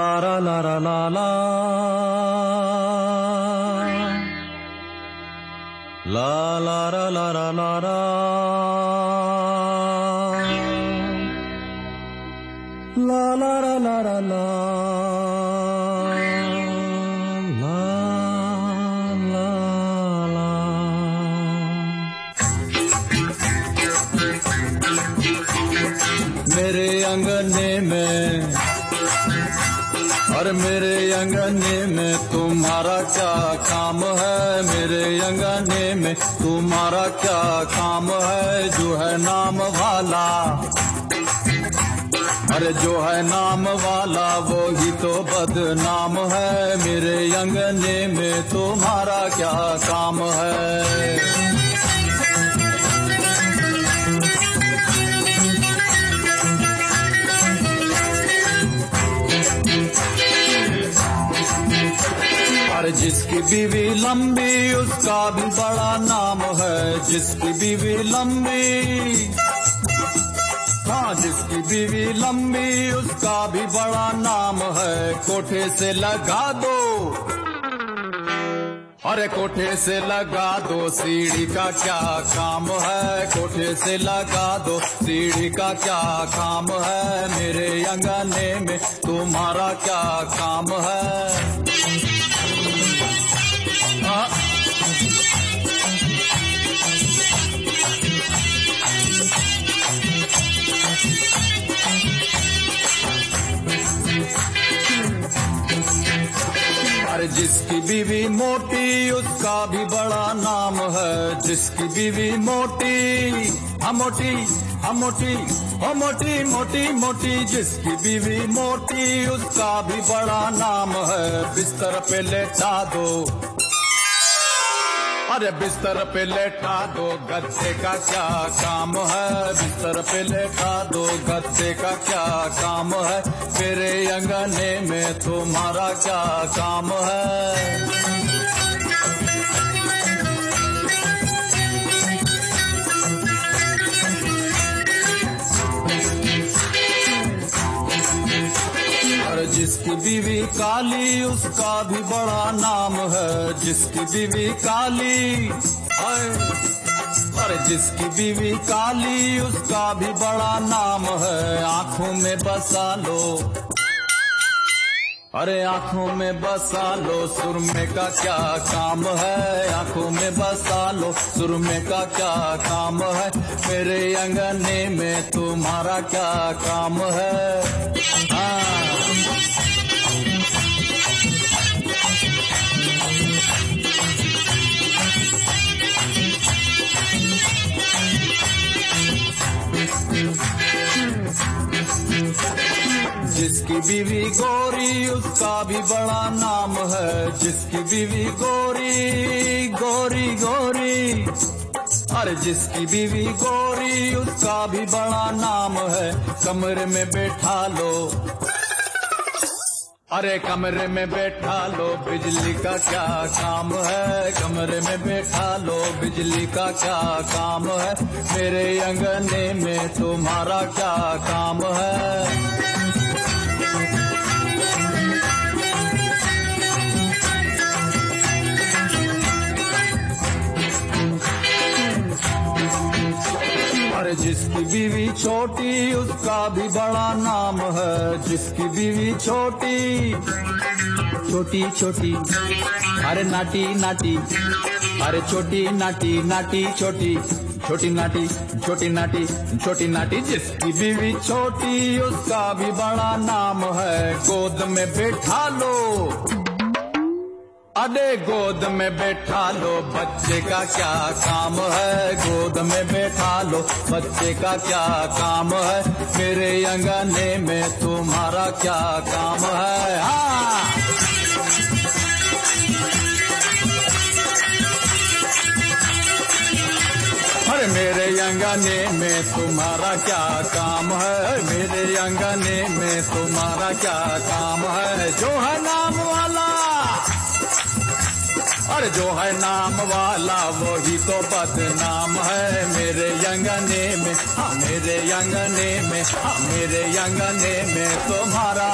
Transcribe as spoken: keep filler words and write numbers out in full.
ला रा ला रा ला ला ला ला रा ला रा ला रा ला ला रा ला रा ला मेरे अंगने में और मेरे अंगने में तुम्हारा क्या काम है। मेरे अंगने में तुम्हारा क्या काम है। जो है नाम वाला, अरे जो है नाम वाला वो ही तो बदनाम है। मेरे अंगने में तुम्हारा क्या काम है। अरे जिसकी बीवी लंबी उसका भी बड़ा नाम है। जिसकी बीवी लंबी, हाँ जिसकी बीवी लंबी उसका भी बड़ा नाम है। कोठे से लगा दो, अरे कोठे से लगा दो सीढ़ी का क्या काम है। कोठे से लगा दो सीढ़ी का क्या काम है। मेरे अंगने में तुम्हारा क्या काम है। आ, अरे जिसकी बीवी मोटी उसका भी बड़ा नाम है। जिसकी बीवी मोटी, हम मोटी हम मोटी हम मोटी मोटी मोटी जिसकी बीवी मोटी उसका भी बड़ा नाम है। बिस्तर पे लेटा दो, अरे बिस्तर पे लेटा दो गद्दे का क्या काम है। बिस्तर पे लेटा दो गद्दे का क्या काम है। मेरे अंगने में तुम्हारा क्या काम है। जिसकी बीवी काली उसका भी बड़ा नाम है। जिसकी बीवी काली, अरे जिसकी बीवी काली उसका भी बड़ा नाम है। आंखों में बसा लो, अरे आंखों में बसा लो सुरमे का क्या काम है। आंखों में बसा लो सुरमे का क्या काम है। मेरे अंगने में तुम्हारा क्या काम है। हाँ जिसकी बीवी गोरी उसका भी बड़ा नाम है। जिसकी बीवी गोरी गोरी गोरी, अरे जिसकी बीवी गोरी उसका भी बड़ा नाम है। कमरे में बैठा लो, अरे कमरे में बैठा लो बिजली का क्या काम है। कमरे में बैठा लो बिजली का क्या काम है। मेरे अंगने में तुम्हारा क्या काम है। अरे जिसकी बीवी छोटी उसका भी बड़ा नाम है। जिसकी बीवी छोटी छोटी छोटी, अरे नाटी नाटी, अरे छोटी नाटी नाटी छोटी छोटी नाटी छोटी नाटी छोटी नाटी जिसकी बीवी छोटी उसका भी बड़ा नाम है। गोद में बैठा लो, अरे गोद में बैठा लो बच्चे का क्या काम है। गोद में बैठा लो बच्चे का क्या काम है। मेरे अंगने में तुम्हारा क्या काम है। हाँ अरे मेरे अंगने में तुम्हारा क्या काम है। मेरे अंगने में तुम्हारा क्या काम है। जो है नाम वाला, और जो है नाम वाला वही तो बदनाम है। मेरे अंगने में, हाँ मेरे अंगने में, हाँ मेरे अंगने में तुम्हारा